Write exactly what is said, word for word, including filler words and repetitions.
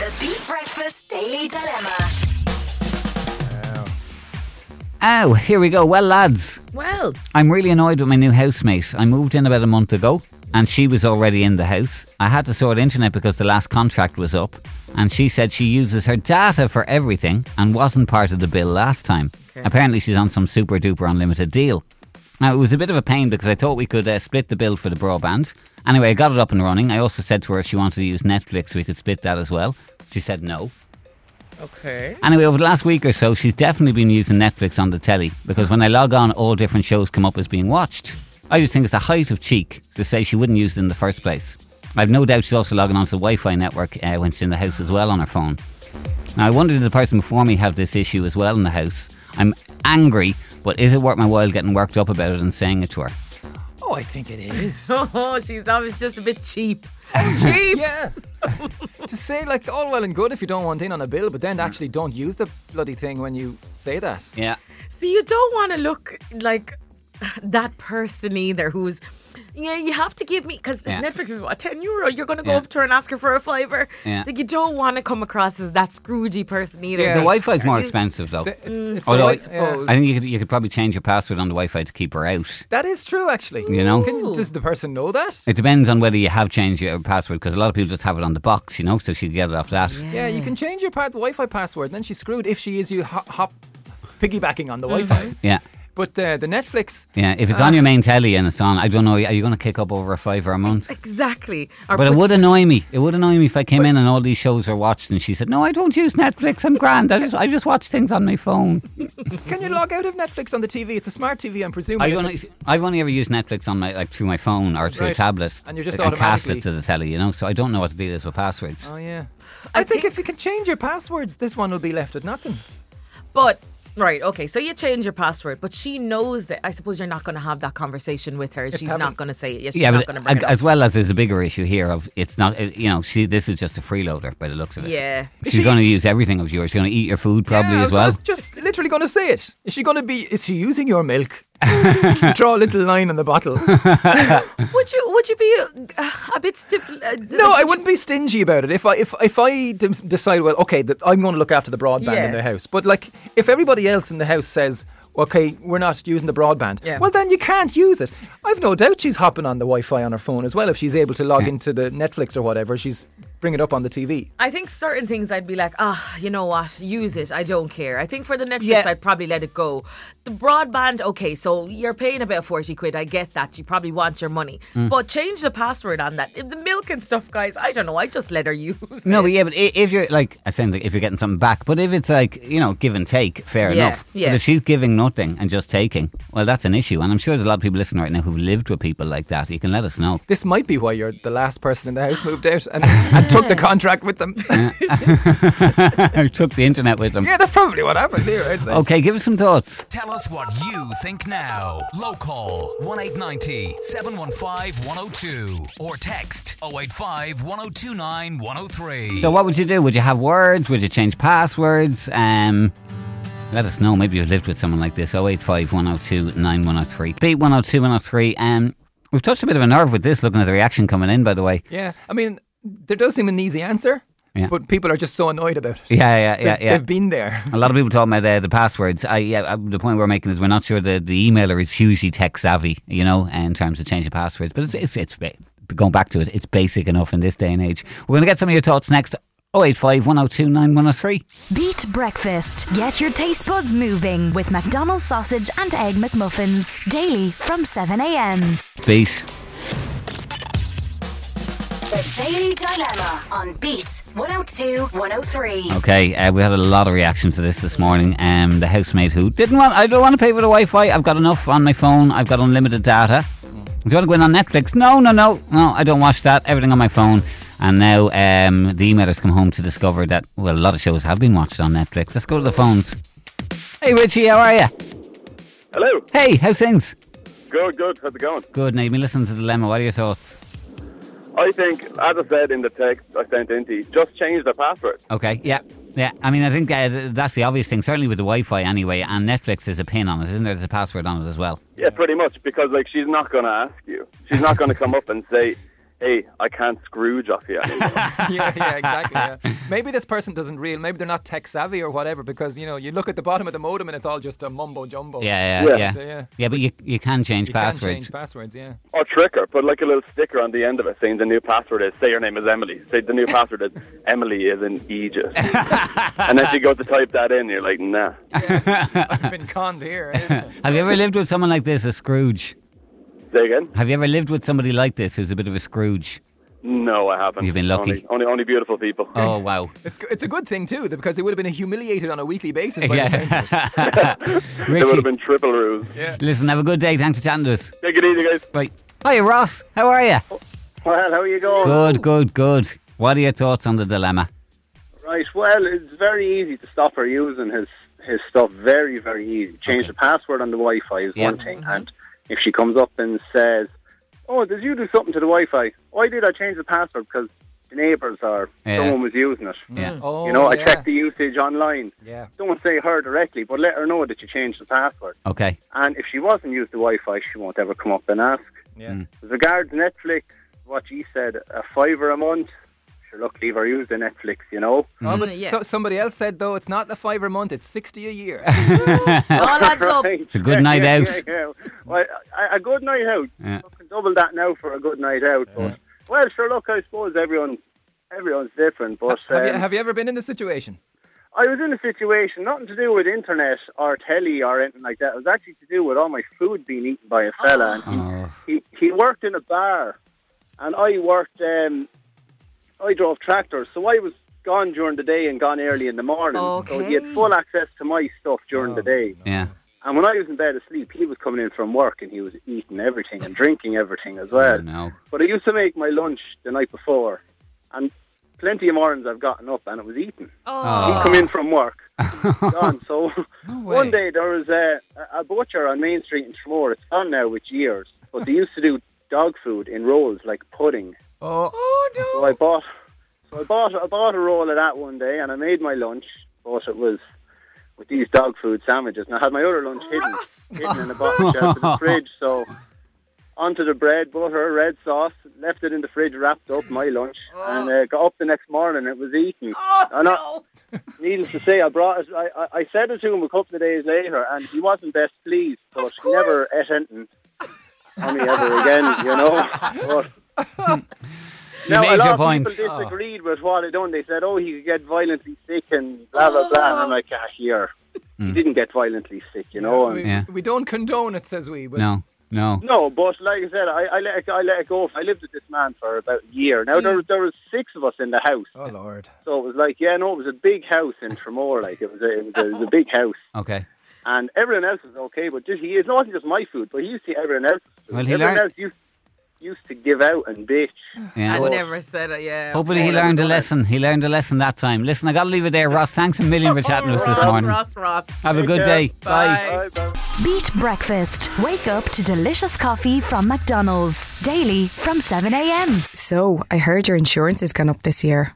The Beat Breakfast Daily Dilemma. Oh, here we go. Well, lads. Well, I'm really annoyed with my new housemate. I moved in about a month ago and she was already in the house. I had to sort internet because the last contract was up and she said she uses her data for everything and wasn't part of the bill last time. Okay. Apparently she's on some super duper unlimited deal. Now, it was a bit of a pain because I thought we could uh, split the bill for the broadband. Anyway, I got it up and running. I also said to her if she wanted to use Netflix, we could split that as well. She said no. okay. Anyway, over the last week or so, she's definitely been using Netflix on the telly because when I log on, all different shows come up as being watched. I just think it's a height of cheek to say she wouldn't use it in the first place. I've no doubt she's also logging onto the Wi-Fi network uh, when she's in the house as well on her phone. Now, I wonder did the person before me have this issue as well in the house? I'm angry, but is it worth my while getting worked up about it and saying it to her? Oh, I think it is. Oh, she's always just a bit cheap. Cheap. Yeah. To say, like, all well and good if you don't want in on a bill, but then actually don't use the bloody thing when you say that. Yeah. See, you don't want to look like that person either who's, yeah, you have to give me, because Yeah. Netflix is what, ten euro? You're going to go Yeah. up to her and ask her for a fiver. Yeah. Like, you don't want to come across as that Scroogey person either. Yeah. The Like, Wi-Fi is more use- expensive though. The- it's, it's Although the- I- yeah. suppose. I think you could you could probably change your password on the Wi-Fi to keep her out. That is true, actually. You know? Can, does the person know that? It depends on whether you have changed your password because a lot of people just have it on the box, you know, so she can get it off that. Yeah, you can change your part, the Wi-Fi password, and then she's screwed if she is you hop, hop piggybacking on the Wi-Fi. Yeah. But uh, the Netflix, Yeah, if it's on your main telly and it's on, I don't know, are you going to kick up over a fiver a month? Exactly. Or But it put- would annoy me. It would annoy me if I came in and all these shows are watched and she said, no, I don't use Netflix, I'm grand. I just I just watch things on my phone. can you log out of Netflix on the T V? It's a smart T V, I'm presuming. I've if only, it's- I've only ever used Netflix on my like through my phone or through a Right. tablet. And you're just I cast it automatically- to the telly, you know, so I don't know what to do this with passwords. Oh, yeah. I, I think, think- if you can change your passwords, this one will be left with nothing. But, right, okay, so you change your password, but she knows that. I suppose you're not going to have that conversation with her. She's haven't- not going to say it. Yeah, she's Yeah, not but going to bring it as up. well as there's a bigger issue here of it's not, uh, you know, she this is just a freeloader by the looks of it. Yeah. She's She- going to use everything of yours. She's going to eat your food probably yeah, I as was well. gonna- just literally going to say it. Is she going to be? Is she using your milk? Draw a little line on the bottle. Would you Would you be uh, a bit stiff? Uh, No, I wouldn't be stingy about it. If I if if I d- decide, well, okay, the, I'm going to look after the broadband Yeah. in the house. But like, if everybody else in the house says, okay, we're not using the broadband, Yeah. well, then you can't use it. I've no doubt she's hopping on the Wi-Fi on her phone as well. If she's able to log Yeah. into the Netflix or whatever, she's bringing it up on the T V. I think certain things I'd be like, ah, you know what, use it. I don't care. I think for the Netflix, Yeah. I'd probably let it go. The broadband, okay, so you're paying about forty quid. I get that. You probably want your money. Mm. But change the password on that. If the milk and stuff, guys, I don't know. I just let her use No, it. but yeah, but i- if you're like, I sound like if you're getting something back, but if it's like, you know, give and take, fair Yeah, enough. yeah. But if she's giving nothing and just taking, well, that's an issue. And I'm sure there's a lot of people listening right now who've lived with people like that. You can let us know. This might be why you're the last person in the house moved out and, and took the contract with them. I took the internet with them. Yeah, that's probably what happened here, I'd say. Okay, give us some thoughts. Tell us what you think now. Local one eight nine zero, seven one five, one oh two or text oh eight five, one oh two nine, one oh three. So what would you do? Would you have words? Would you change passwords? Um, let us know. Maybe you've lived with someone like this. oh eight five, one oh two, nine one oh three. Beat one oh two, one oh three. Um, we've touched a bit of a nerve with this, looking at the reaction coming in, by the way. Yeah, I mean, there does seem an easy answer, Yeah. but people are just so annoyed about it. Yeah, yeah, yeah, They've- yeah. They've been there. A lot of people talking about uh, the passwords. I, yeah, uh, the point we're making is we're not sure the, the emailer is hugely tech savvy, you know, in terms of changing passwords. But it's, it's, it's ba- going back to it, it's basic enough in this day and age. We're going to get some of your thoughts next. oh eight five, one oh two, nine one oh three. Beat Breakfast. Get your taste buds moving with McDonald's sausage and egg McMuffins. Daily from seven a.m. Beat. The Daily Dilemma on Beat one oh two, one oh three. Okay, uh, we had a lot of reaction to this this morning. Um, the housemate who didn't want, I don't want to pay for the Wi-Fi. I've got enough on my phone. I've got unlimited data. Do you want to go in on Netflix? No, no, no, no. I don't watch that. Everything on my phone. And now um, the emailers come home to discover that, well, a lot of shows have been watched on Netflix. Let's go to the phones. Hey, Richie, how are you? Hello. Hey, how's things? Good, good. How's it going? Good. Now, you've been listening to the Dilemma. What are your thoughts? I think, as I said in the text I sent into you, just change the password. Okay, yeah. Yeah, I mean, I think uh, th- that's the obvious thing, certainly with the Wi-Fi anyway, and Netflix is a pin on it, isn't there? There's a password on it as well. Yeah, pretty much, because like she's not going to ask you. She's not going to come up and say, hey, I can't Scrooge off you. yeah, yeah, exactly. Yeah. Maybe this person doesn't real. Maybe they're not tech savvy or whatever. Because you know, you look at the bottom of the modem and it's all just a mumbo jumbo. Yeah, yeah, Yeah. yeah. So, yeah. Yeah, but you you can change You passwords. can change passwords. Yeah. Or trick her, put like a little sticker on the end of it saying the new password is, say your name is Emily. Say the new password is, Emily is in Egypt. And then you go to type that in, you're like, nah. I've been conned here. eh? Have you ever lived with someone like this, a Scrooge? Say again? Have you ever lived with somebody like this who's a bit of a Scrooge? No, I haven't. You've been lucky. Only, only, only beautiful people. Oh, wow. It's it's a good thing too, because they would have been humiliated on a weekly basis. By the sounds of it. They would Richie, have been triple ruse. listen, have a good day. Thanks for chatting to us. Take it easy, guys. Bye. Hiya, Ross. How are you? Well, how are you going? Good, good, good. What are your thoughts on the dilemma? Right, well, it's very easy to stop her using his, his stuff. Very, very easy. Change Okay. the password on the Wi-Fi is Yeah. one thing. And if she comes up and says, oh, did you do something to the Wi-Fi? Why did I change the password? Because the neighbours or Yeah. someone was using it. Yeah. Oh, You know, I yeah. checked the usage online. Yeah. Don't say her directly, but let her know that you changed the password. Okay. And if she wasn't used the Wi-Fi, she won't ever come up and ask. Yeah. As regards Netflix, what she said, a fiver a month, sure, look, leave her use the Netflix, you know. Oh, but Yeah. so, somebody else said though it's not the fiver a month, it's sixty a year. All adds up. Right. It's a good night yeah, out. Yeah, yeah. Well, a, a good night out. Yeah. Fucking double that now for a good night out. But, well, sure, look, I suppose everyone, everyone's different. But have, you, um, have you ever been in this situation? I was in a situation, nothing to do with internet or telly or anything like that. It was actually to do with all my food being eaten by a fella. And Oh. he, he, he worked in a bar, and I worked, um, I drove tractors, so I was gone during the day and gone early in the morning. So he had Okay. full access to my stuff during Oh, the day. Yeah. And when I was in bed asleep, he was coming in from work and he was eating everything and drinking everything as well. Oh, no. But I used to make my lunch the night before, and plenty of mornings I've gotten up and it was eaten. Oh. He'd come in from work, gone. So way. one day there was a, a butcher on Main Street in Tramore. It's gone now with years, but they used to do dog food in rolls like pudding. Oh, Oh, no. So I bought, so I bought, I bought a roll of that one day, and I made my lunch. But it was with these dog food sandwiches, and I had my other lunch hidden, Ross. hidden in the bottom shelf of the fridge. So onto the bread, butter, red sauce, left it in the fridge, wrapped up my lunch, and uh, got up the next morning. It was eaten. Oh, I know. no. Needless to say, I brought it. I, I, I said it to him a couple of days later, and he wasn't best pleased. But he never ate anything on me ever again, you know. But You now, made a lot your of point. people disagreed with what I done. They said, "Oh, he could get violently sick and blah blah blah." And I'm like, "Ah, here, he didn't get violently sick, you know." we, And Yeah. we don't condone it, says we. But No. No. no, but like I said, I, I let it, I let it go. I lived with this man for about a year. Now there was there was six of us in the house, Oh Lord. so it was like, yeah, no, it was a big house in Tramore. Like it was a, it was a, it was a big house. Okay. And everyone else was okay, but just, he, it wasn't just my food, but he used to see everyone else's food. Well, he everyone learned- else used, used to give out and bitch. Yeah. I never said it, yeah. Hopefully he Okay. learned a lesson. He learned a lesson that time. Listen, I got to leave it there. Ross, thanks a million for chatting to us this Ross, morning. Ross, Ross. Have a good care. day. Bye. Bye, bye. Beat breakfast. Wake up to delicious coffee from McDonald's. Daily from seven a.m. So, I heard your insurance has gone up this year.